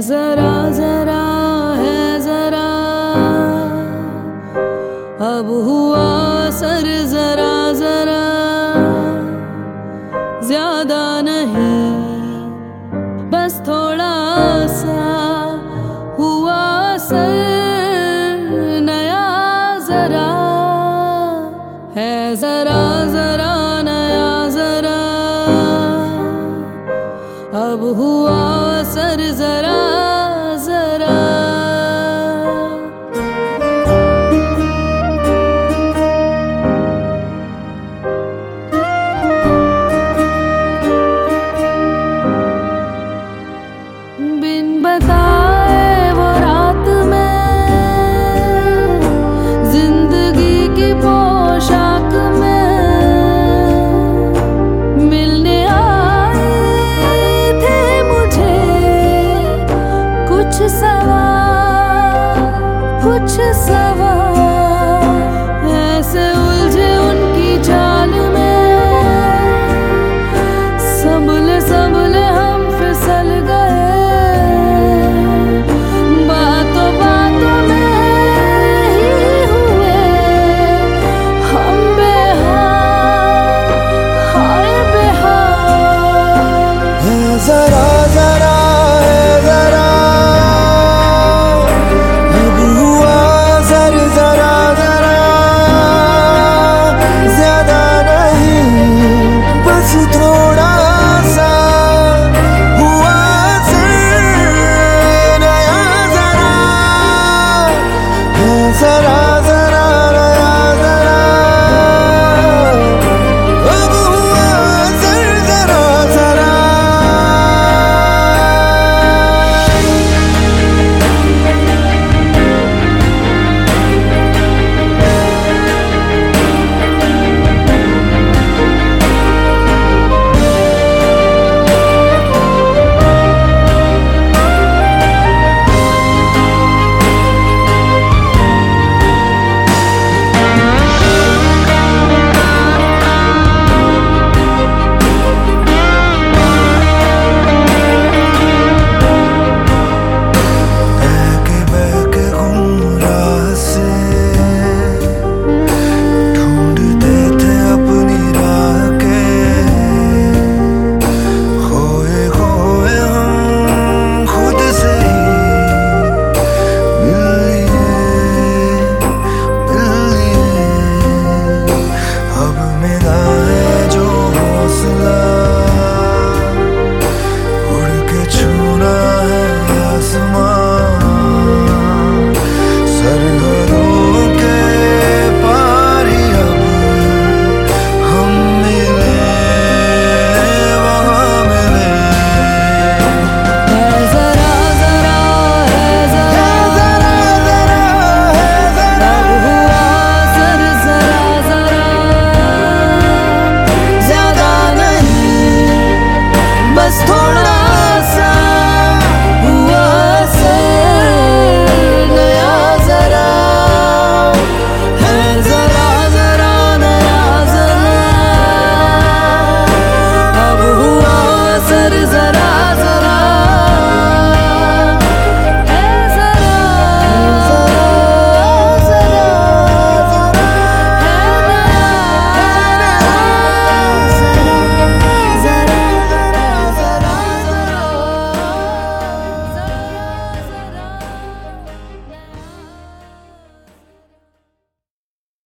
जरा जरा है जरा, अब हुआ असर जरा जरा, ज्यादा नहीं बस थोड़ा सा हुआ असर, नया जरा है जरा जरा नया जरा, अब हुआ असर जरा जरा। बिन बताए वो रात में जिंदगी की पोशाक में मिलने आए थे मुझे कुछ सवाल ऐसे उलझे उनकी चाल में, सबले हम फिसल गए, बातों में ही हुए हम बेहाल, हाय बेहाल। जरा जरा है जरा, अब हुआ असर जरा जरा, ज्यादा नहीं बस थोड़ा सा हुआ असर, नया जरा है जरा जरा नया जरा, अब हुआ असर जरा जरा। Sorry.